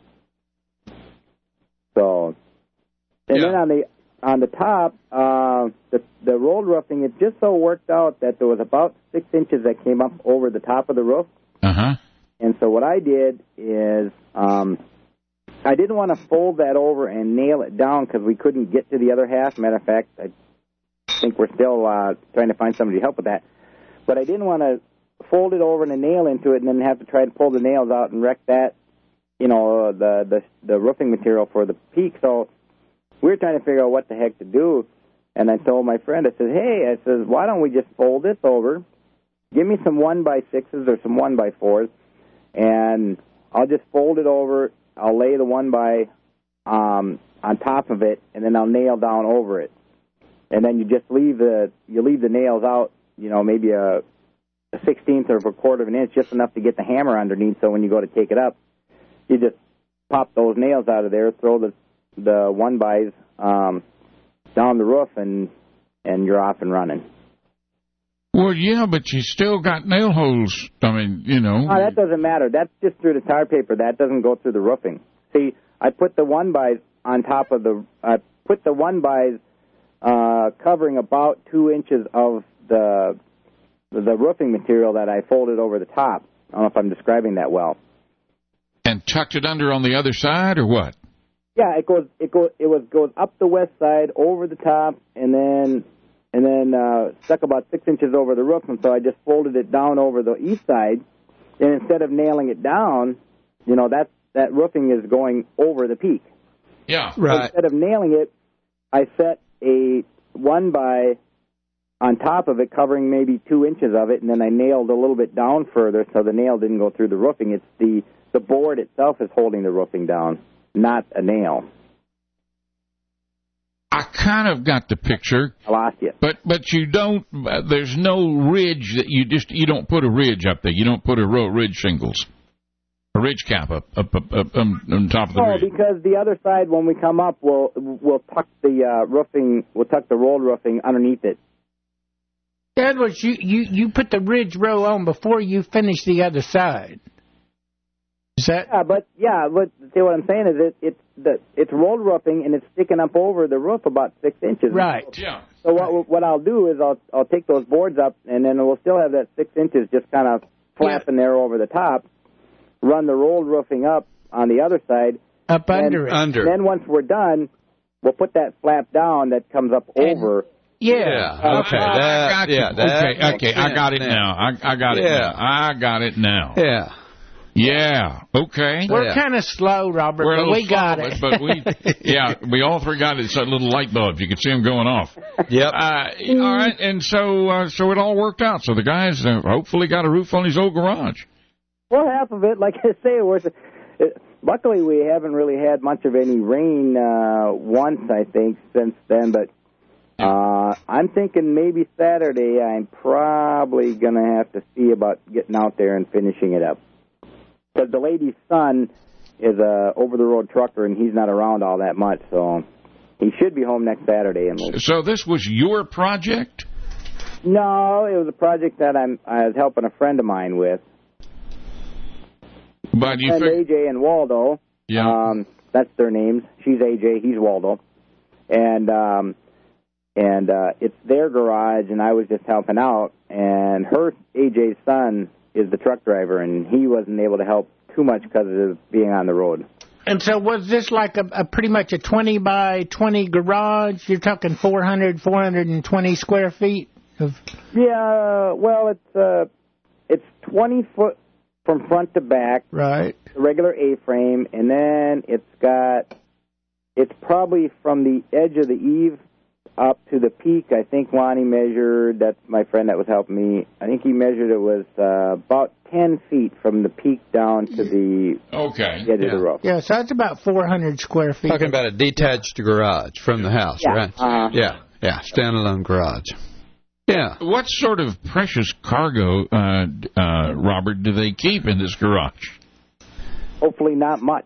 So, and then on the top, the rolled roofing, it just so worked out that there was about 6 inches that came up over the top of the roof. Uh-huh. And so what I did is I didn't want to fold that over and nail it down because we couldn't get to the other half. Matter of fact, I think we're still trying to find somebody to help with that. But I didn't want to fold it over and a nail into it and then have to try to pull the nails out and wreck that, the roofing material for the peak. So we were trying to figure out what the heck to do, and I told my friend, I said, why don't we just fold this over, give me some 1x6s or some 1x4s, and I'll just fold it over, I'll lay the 1x on top of it, and then I'll nail down over it. And then you just leave the nails out, maybe a 16th or a quarter of an inch, just enough to get the hammer underneath, so when you go to take it up, you just pop those nails out of there, throw the 1x down the roof, and you're off and running. Well, yeah, but you still got nail holes. I mean, Oh, that doesn't matter. That's just through the tar paper. That doesn't go through the roofing. See, I put the 1x on top of I put the 1x covering about 2 inches of the roofing material that I folded over the top. I don't know if I'm describing that well. And tucked it under on the other side, or what? Yeah, it goes up the west side, over the top, and then stuck about 6 inches over the roof. And so I just folded it down over the east side. And instead of nailing it down, that roofing is going over the peak. Yeah, right. So instead of nailing it, I set a 1x on top of it, covering maybe 2 inches of it, and then I nailed a little bit down further so the nail didn't go through the roofing. It's the board itself is holding the roofing down, not a nail. I kind of got the picture. I lost you. But you don't, there's no ridge that you don't put a ridge up there. You don't put a row of ridge shingles. A ridge cap up on top of the ridge. No, because the other side, when we come up, we'll tuck the roofing, we'll tuck the rolled roofing underneath it. In other words, you put the ridge row on before you finish the other side. Is that? Yeah, but see what I'm saying is it's rolled roofing and it's sticking up over the roof about 6 inches. Right. Yeah. So what I'll do is I'll take those boards up, and then we'll still have that 6 inches just kind of flapping there over the top. Run the rolled roofing up on the other side. Up under it. Under. Then once we're done, we'll put that flap down that comes up over. Yeah. Okay. Okay. I got it now. I got it now. I got it now. Yeah. Yeah. Okay. We're kind of slow, Robert, but we got it. But we all three got it. It's that little light bulb. You can see them going off. Yep. All right. And so it all worked out. So the guys hopefully got a roof on his old garage. Well, half of it, like I say, luckily we haven't really had much of any rain once, I think, since then. But I'm thinking maybe Saturday I'm probably going to have to see about getting out there and finishing it up. because the lady's son is a over-the-road trucker, and he's not around all that much, so he should be home next Saturday. So this was your project? No, it was a project that I was helping a friend of mine with. But you AJ and Waldo. Yeah. That's their names. She's AJ, he's Waldo. And it's their garage, and I was just helping out. And AJ's son is the truck driver, and he wasn't able to help too much because of being on the road. And so was this like a pretty much a 20 by 20 garage? You're talking 420 square feet? Yeah, well, it's 20 foot from front to back. Right. The regular A-frame, and then it's probably from the edge of the eave up to the peak. I think Lonnie measured, that's my friend that was helping me, I think he measured it was about 10 feet from the peak down to the edge of the roof. Yeah, so that's about 400 square feet. Talking about a detached garage from the house, right? Yeah, standalone garage. Yeah. What sort of precious cargo, Robert, do they keep in this garage? Hopefully not much.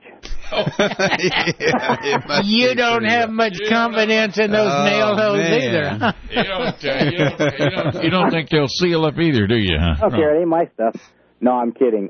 You don't have much confidence in those nail holes either. Huh? You don't think they'll seal up either, do you? Huh? Okay, it ain't my stuff. No, I'm kidding.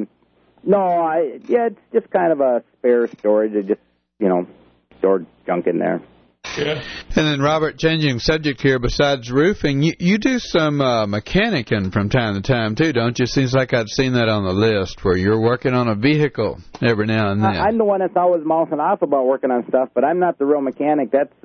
It's just kind of a spare storage. They just, stored junk in there. Yeah. And then, Robert, changing subject here, besides roofing, you do some mechanicing from time to time, too, don't you? Seems like I'd seen that on the list, where you're working on a vehicle every now and then. I'm the one that's always mouthing off about working on stuff, but I'm not the real mechanic. Well,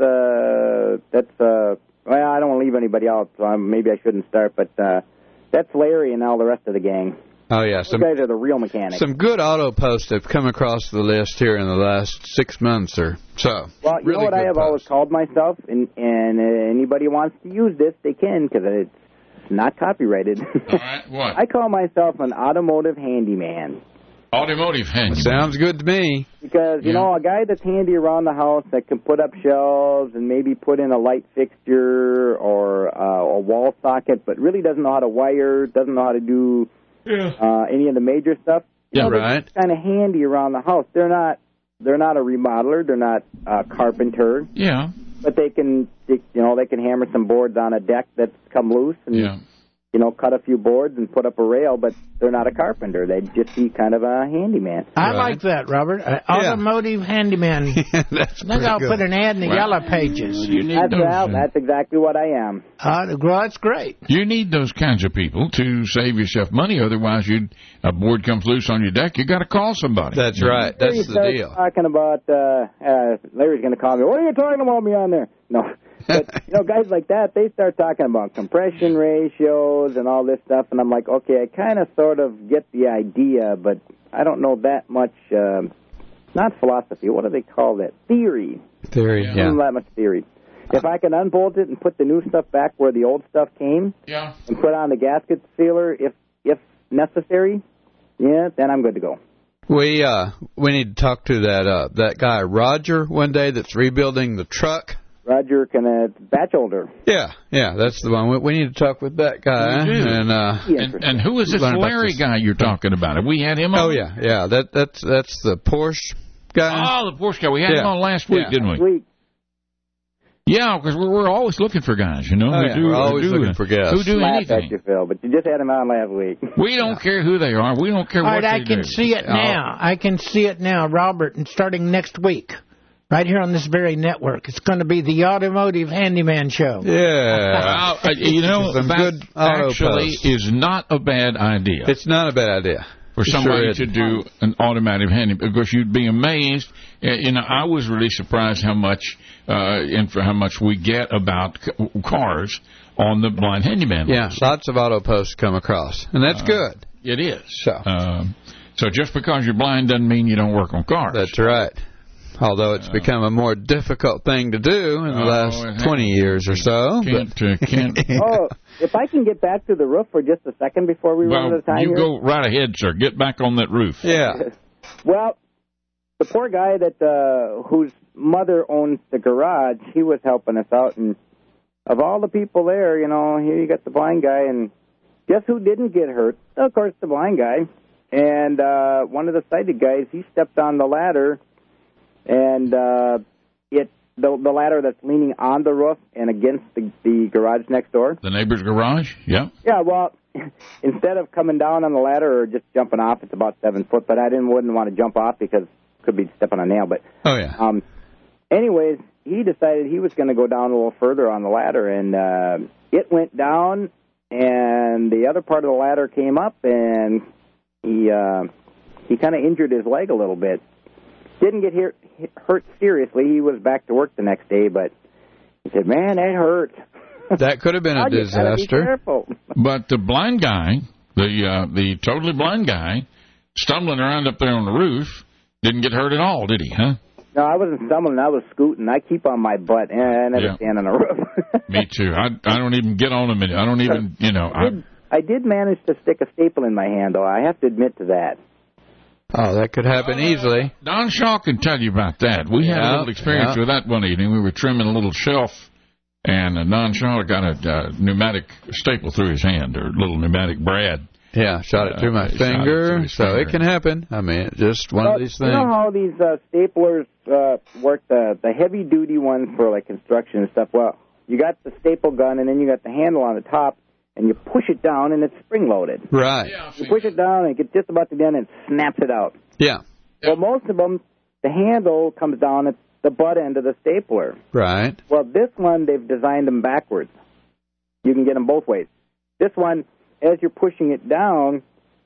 I don't want to leave anybody out, so maybe I shouldn't start, but that's Larry and all the rest of the gang. Oh, yeah. Those guys are the real mechanics. Some good auto posts have come across the list here in the last 6 months or so. Well, you know what I have always called myself? And anybody wants to use this, they can, because it's not copyrighted. All right, what? I call myself an automotive handyman. Automotive handyman. Sounds good to me. Because, a guy that's handy around the house that can put up shelves and maybe put in a light fixture or a wall socket, but really doesn't know how to wire, doesn't know how to do... any of the major stuff. Right. They're kind of handy around the house. They're not a remodeler. They're not a carpenter. Yeah. But they can hammer some boards on a deck that's come loose and cut a few boards and put up a rail. But they're not a carpenter. They'd just be kind of a handyman. I like that, Robert. Automotive handyman. That's Maybe I'll put an ad in the Yellow Pages. That's exactly what I am. Well, that's great. You need those kinds of people to save yourself money. Otherwise, a board comes loose on your deck, you got to call somebody. That's right. That's the deal. Talking about Larry's going to call me. What are you talking about me on there? No. But, guys like that, they start talking about compression ratios and all this stuff, and I'm like, okay, I kind of sort of get the idea, but I don't know that much, not philosophy, what do they call that? Theory. Theory, yeah. Not that much theory. If I can unbolt it and put the new stuff back where the old stuff came, and put on the gasket sealer if necessary, then I'm good to go. We need to talk to that guy Roger one day that's rebuilding the truck. Roger Batchelder. Yeah, that's the one. We need to talk with that guy. And who is this Larry guy you're talking about? Have we had him on? Oh, yeah. That's the Porsche guy. Oh, the Porsche guy. We had him on last week, didn't we? Yeah, because we're always looking for guys, we're always looking for guys. Who do anything. At you, Phil, but you just had him on last week. We don't care who they are. We don't care what they do. I can see it now. I can see it now, Robert, and starting next week. Right here on this very network. It's going to be the Automotive Handyman Show. Yeah. That actually is not a bad idea. It's not a bad idea. For somebody to do an automatic handyman, because you'd be amazed. I was really surprised how much we get about cars on the Blind Handyman list. Lots of auto posts come across, and that's good. It is. So just because you're blind doesn't mean you don't work on cars. That's right. Although it's become a more difficult thing to do in the last 20 years or so. Can't. If I can get back to the roof for just a second before we run out of time you go right ahead, sir. Get back on that roof. Yeah. Well, the poor guy whose mother owns the garage, he was helping us out. And of all the people there, here you got the blind guy. And guess who didn't get hurt? Of course, the blind guy. and one of the sighted guys, he stepped on the ladder, and the ladder that's leaning on the roof and against the garage next door. The neighbor's garage? Yeah. Yeah, well, instead of coming down on the ladder or just jumping off, it's about 7 foot, but I wouldn't want to jump off because it could be stepping on a nail. But anyways, he decided he was going to go down a little further on the ladder, and it went down, and the other part of the ladder came up, and he kind of injured his leg a little bit. Didn't get hurt seriously. He was back to work the next day, but he said, "Man, that hurt." That could have been a disaster. Be careful. But the blind guy, the totally blind guy, stumbling around up there on the roof, didn't get hurt at all, did he? Huh? No, I wasn't stumbling. I was scooting. I keep on my butt, and I never stand on the roof. Me too. I don't even get on them. I don't even, I did manage to stick a staple in my hand, though. I have to admit to that. Oh, that could happen easily. Don Shaw can tell you about that. We had a little experience with that one evening. We were trimming a little shelf, and Don Shaw got a pneumatic staple through his hand, or a little pneumatic brad. Yeah, shot it through my finger, so it can happen. I mean, it's just one of these things. You know how these staplers work, the heavy-duty ones for, like, construction and stuff? Well, you got the staple gun, and then you got the handle on the top, and you push it down, and it's spring-loaded. Right. Yeah, you push it down, and it gets just about to the end, and it snaps it out. Yeah. Well, most of them, the handle comes down at the butt end of the stapler. Right. Well, this one, they've designed them backwards. You can get them both ways. This one, as you're pushing it down,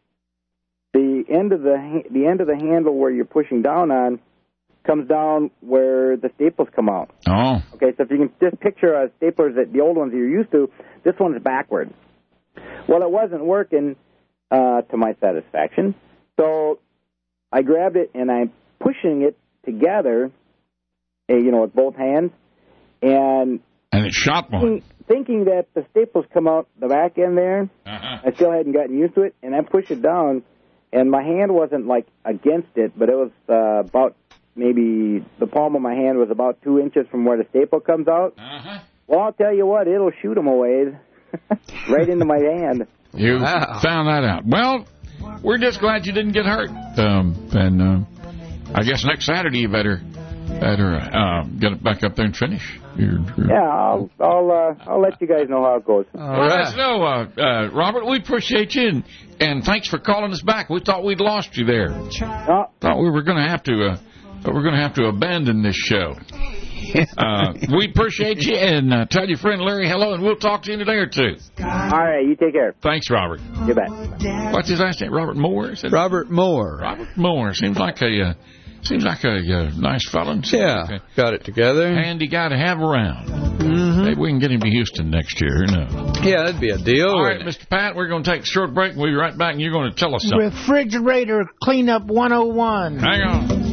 the end of the handle where you're pushing down on comes down where the staples come out. Oh. Okay, so if you can just picture staplers, that the old ones you're used to, this one's backward. Well, it wasn't working to my satisfaction, so I grabbed it and I'm pushing it together, with both hands, and it shot one. Thinking that the staples come out the back end there. I still hadn't gotten used to it, and I pushed it down, and my hand wasn't, like, against it, but it was about maybe the palm of my hand was about 2 inches from where the staple comes out. Well, I'll tell you what, it'll shoot them away right into my hand. You found that out. Well, we're just glad you didn't get hurt. And I guess next Saturday you better get it back up there and finish. Yeah, I'll let you guys know how it goes. Let us know, Robert. We appreciate you, and thanks for calling us back. We thought we'd lost you there. Thought we were going to have to abandon this show. We appreciate you, and tell your friend Larry hello, and we'll talk to you in a day or two. All right, you take care. Thanks, Robert. You bet. What's his last name? Robert Moore? Robert Moore. Robert Moore. Seems like a nice fellow. Yeah, got it together. Handy guy to have around. Mm-hmm. Maybe we can get him to Houston next year. Who knows? Yeah, that'd be a deal. All right, Mr. Pat, we're going to take a short break, and we'll be right back, and you're going to tell us something. Refrigerator Cleanup 101. Hang on.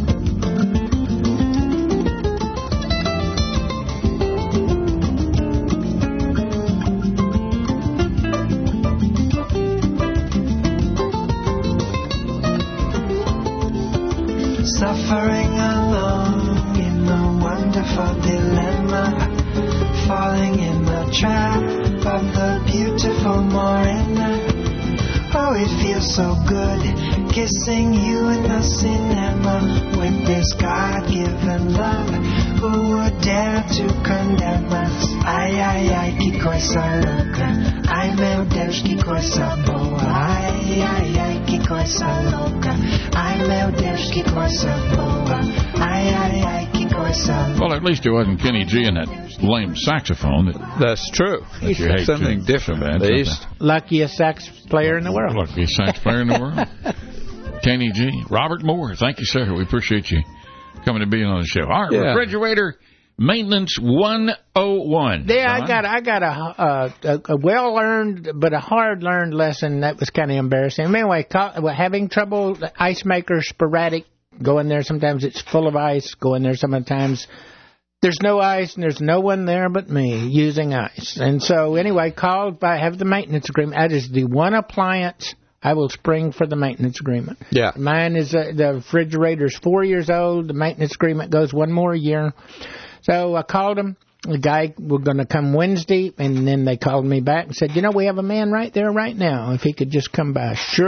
Suffering alone in a wonderful dilemma, falling in the trap of the beautiful Morena. Oh, it feels so good kissing you in the cinema with this God-given love. Who would dare to condemn us? Ai, ai, ai, que coisa louca. Ai, meu Deus, que coisa boa. Ai, ai, ai, que coisa louca. Ai, meu Deus, que coisa boa. Ai, ai, ai, que coisa louca. Well, at least it wasn't Kenny G and that lame saxophone. That's true. That you hate something different, at least. Luckiest sax player in the world. Luckiest sax player in the world. Kenny G. Robert Moore. Thank you, sir. We appreciate you coming to be on the show. All right, Refrigerator Maintenance 101. Yeah, John? I got a well-learned but a hard-learned lesson that was kind of embarrassing. Anyway, having trouble, the ice maker, sporadic, go in there. Sometimes it's full of ice. Go in there sometimes. There's no ice, and there's no one there but me using ice. And so, anyway, have the maintenance agreement. That is the one appliance I will spring for the maintenance agreement. Yeah. Mine is, the refrigerator's 4 years old. The maintenance agreement goes one more year. So I called him. The guy was going to come Wednesday, and then they called me back and said, we have a man right there right now. If he could just come by. Sure.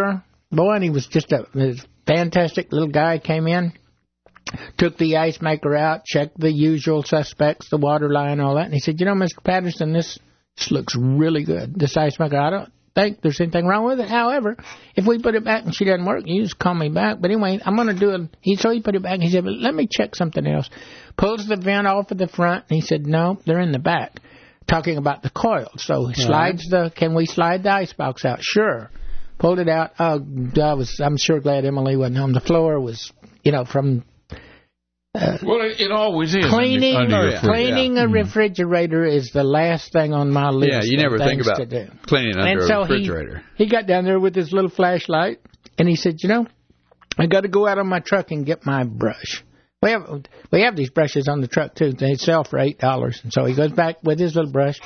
boy, and he was just a fantastic little guy. Came in, took the ice maker out, checked the usual suspects, the water line, all that. And he said, Mr. Patterson, this looks really good. This ice maker, I don't think there's anything wrong with it. However, if we put it back and she doesn't work, you just call me back. But anyway, I'm going to do it. So he put it back. And he said, but let me check something else. Pulls the vent off of the front. And he said, no, they're in the back. Talking about the coils. So he slides can we slide the icebox out? Sure. Pulled it out. I'm sure glad Emily wasn't on the floor. Was, from... well, it always is. Cleaning a refrigerator is the last thing on my list. Yeah, you never think about cleaning under a refrigerator. He got down there with his little flashlight, and he said, I got to go out on my truck and get my brush. We have these brushes on the truck, too. They sell for $8. And so he goes back with his little brush,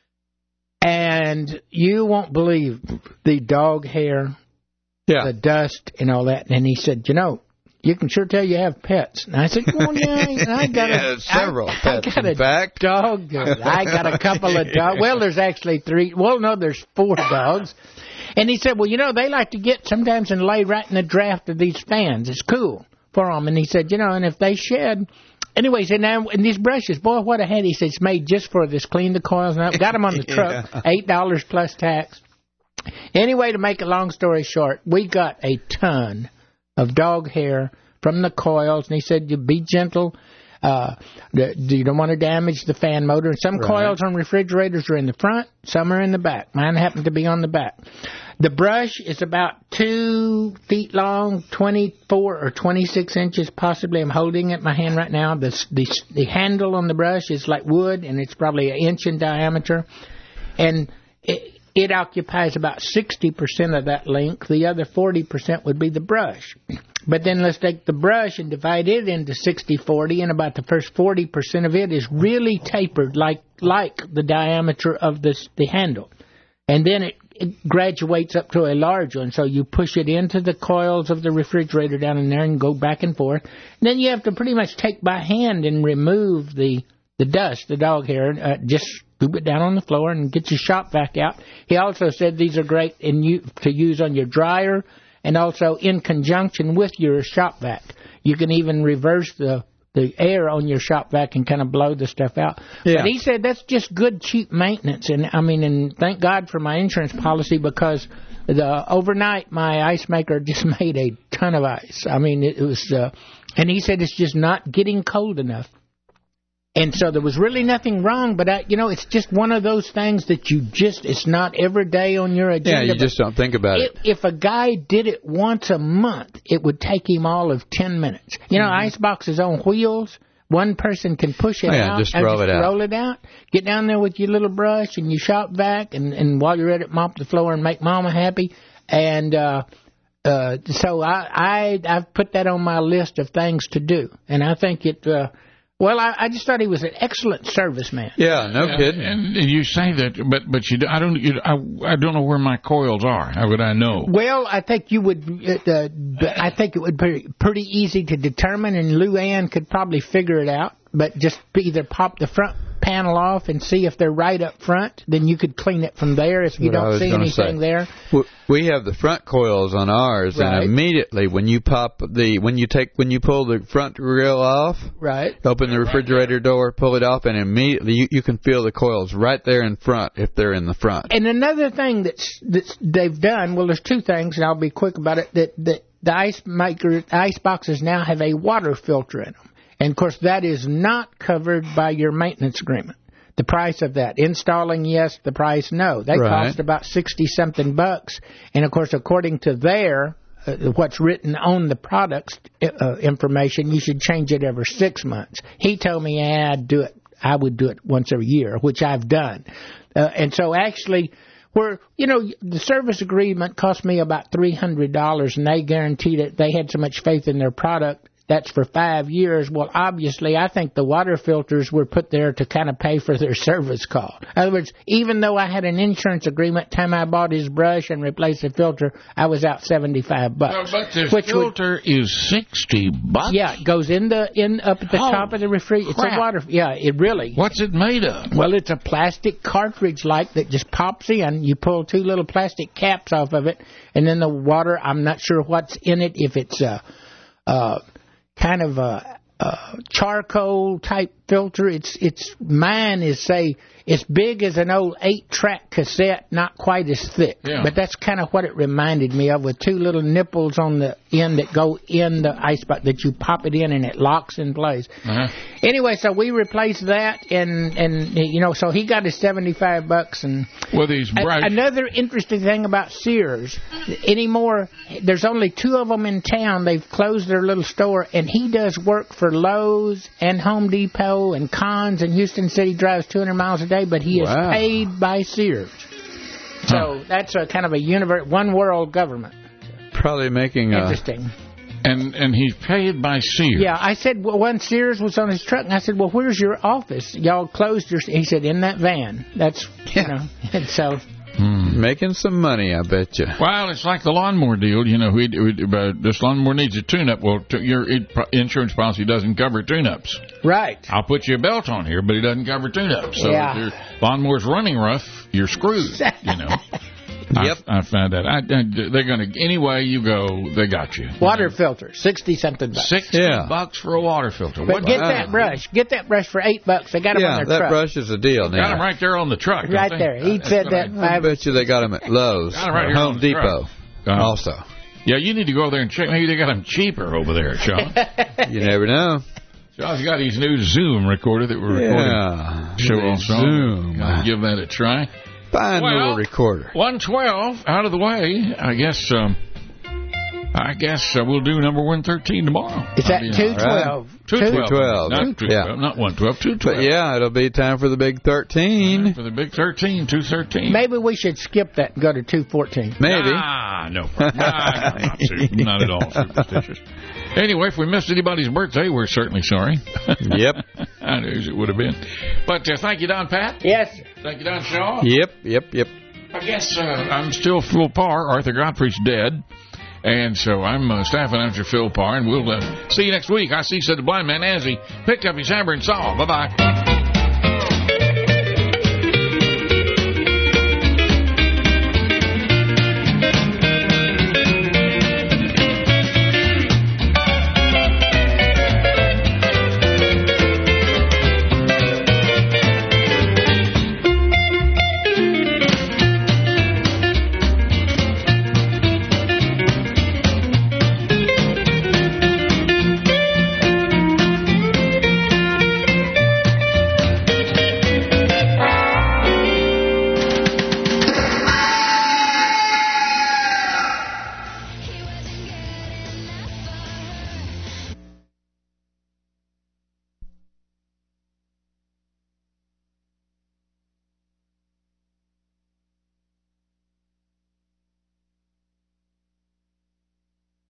and you won't believe the dog hair, the dust, and all that. And he said, you can sure tell you have pets. And I said, well, I got several pets. I got a dog. I got a couple of dogs. Well, there's actually 3. Well, no, there's 4 dogs. And he said, well, they like to get sometimes and lay right in the draft of these fans. It's cool for them. And he said, and if they shed... Anyway, he said, now, in these brushes, boy, what a head. He said, it's made just for this. Clean the coils. And I got them on the truck, $8 plus tax. Anyway, to make a long story short, we got a ton of dog hair from the coils, and he said, you be gentle. You don't want to damage the fan motor. And some coils on refrigerators are in the front, some are in the back. Mine happened to be on the back. The brush is about 2 feet long, 24 or 26 inches possibly. I'm holding it in my hand right now. The handle on the brush is like wood, and it's probably 1 inch in diameter. And it occupies about 60% of that length. The other 40% would be the brush. But then let's take the brush and divide it into 60-40, and about the first 40% of it is really tapered like the diameter of the handle. And then it graduates up to a large one, so you push it into the coils of the refrigerator down in there and go back and forth. And then you have to pretty much take by hand and remove the dust, the dog hair, just scoop it down on the floor and get your shop vac out. He also said these are great to use on your dryer and also in conjunction with your shop vac. You can even reverse the air on your shop vac and kind of blow the stuff out. Yeah. But he said that's just good, cheap maintenance. And thank God for my insurance policy, because overnight my ice maker just made a ton of ice. It was, and he said it's just not getting cold enough. And so there was really nothing wrong, but it's just one of those things that it's not every day on your agenda. Yeah, you just don't think about it. If a guy did it once a month, it would take him all of 10 minutes. Icebox is on wheels. One person can push it out. Just roll it out. Get down there with your little brush and your shop vac, and while you're at it, mop the floor and make Mama happy. And so I've put that on my list of things to do, and I think it. Well, I just thought he was an excellent serviceman. Yeah, no kidding. And you say that, but I don't know where my coils are. How would I know? Well, I think you would. I think it would be pretty easy to determine, and Lou Ann could probably figure it out. But just either pop the front panel off and see if they're right up front. Then you could clean it from there if you don't see anything there. We have the front coils on ours, and immediately when you pull the front grill off, open the refrigerator door, pull it off, and immediately you can feel the coils right there in front if they're in the front. And another thing that they've done, well, there's 2 things, and I'll be quick about it. That the ice boxes now have a water filter in them. And, of course, that is not covered by your maintenance agreement. The price of that. Installing, yes. The price, no. They cost about $60-something. And, of course, according to what's written on the product's information, you should change it every 6 months. He told me I would do it once every year, which I've done. And so, actually, the service agreement cost me about $300, and they guaranteed it. They had so much faith in their product that's for 5 years. Well, obviously, I think the water filters were put there to kind of pay for their service call. In other words, even though I had an insurance agreement, time I bought his brush and replaced the filter, I was out $75. Well, but the filter is $60. Yeah, it goes up at the top of the refrigerator. It's a water. Yeah, it really. What's it made of? Well, it's a plastic cartridge that just pops in. You pull 2 little plastic caps off of it, and then the water. I'm not sure what's in it. If it's kind of a charcoal type filter. Mine is, say, it's big as an old 8-track cassette, not quite as thick. Yeah. But that's kind of what it reminded me of, with 2 little nipples on the end that go in the ice box that you pop it in and it locks in place. Uh-huh. Anyway, so we replaced that, and so he got his $75. And well, these another interesting thing about Sears, anymore, there's only 2 of them in town. They've closed their little store, and he does work for Lowe's and Home Depot and Conn's in Houston City. Drives 200 miles a day, but he is paid by Sears. So that's a kind of a one world government. Probably making interesting. And he's paid by Sears. Yeah, I said, well, when Sears was on his truck, and I said, well, where's your office? Y'all closed your... He said, in that van. That's, and so... Making some money, I bet you. Well, it's like the lawnmower deal. This lawnmower needs a tune-up. Well, your insurance policy doesn't cover tune-ups. Right. I'll put you a belt on here, but it doesn't cover tune-ups. So if your lawnmower's running rough, you're screwed, Yep. I found that. They're going to... Anyway you go, they got you. Water filter, $60-something. $60 for a water filter. But get that brush. Get that brush for $8. They got them on their truck. Yeah, that brush is a deal now. Got them right there on the truck. Right there. He said that. I bet you they got them at Lowe's or Home Depot also. Yeah, you need to go over there and check. Maybe they got them cheaper over there, Sean. You never know. Sean's got his new Zoom recorder that we're recording. Show on Zoom. Give that a try. Fine little recorder. 112 out of the way. I guess we'll do number 113 tomorrow. Is that 212? 212. Not 212. Not 112. 212. But yeah, it'll be time for the big 13. For the big 13, 213. Maybe we should skip that and go to 214. Maybe. No. Not at all superstitious. Anyway, if we missed anybody's birthday, we're certainly sorry. Yep. I knew it would have been. But thank you, Don Pat. Yes. Thank you, Don Shaw. Yep. I guess I'm still Phil Parr. Arthur Godfrey's dead. And so I'm staff announcer Phil Parr, and we'll see you next week. I see, said the blind man as he picked up his hammer and saw. Bye-bye.